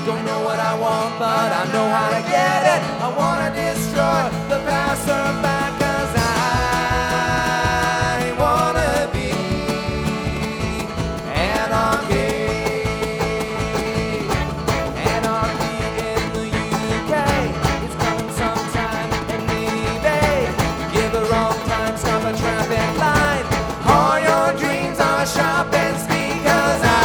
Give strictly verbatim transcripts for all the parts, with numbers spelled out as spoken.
Don't know what I want, but I know how to get it. I wanna destroy the passerby, 'cause I wanna be anarchy. Anarchy in the U K. It's coming sometime, and maybe give the wrong time, stop a traffic light. All your dreams are sharp and speed, 'cause I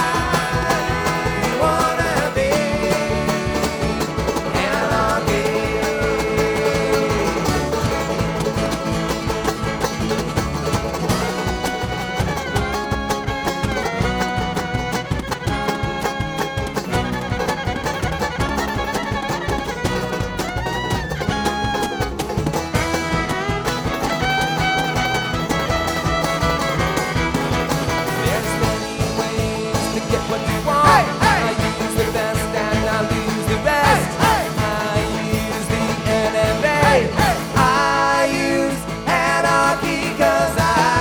what you want. Hey, hey. I use the best and I lose the rest. Hey, hey. I use the N M A. Hey, hey. I use anarchy, 'cause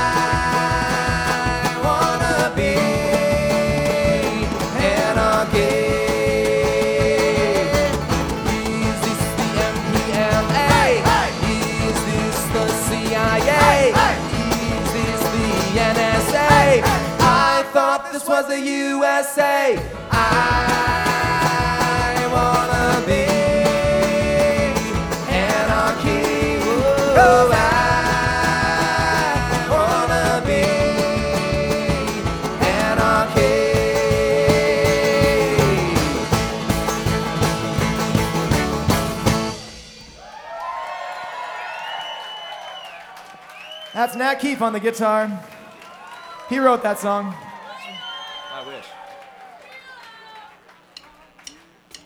I wanna be anarchy. Is this the M P L A? Hey, hey. Is this the C I A? Hey, hey. Is this the N S A? Hey, hey. I thought this was the U S A. I wanna be anarchy. Oh, I wanna be anarchy. That's Nat Keefe on the guitar. He wrote that song.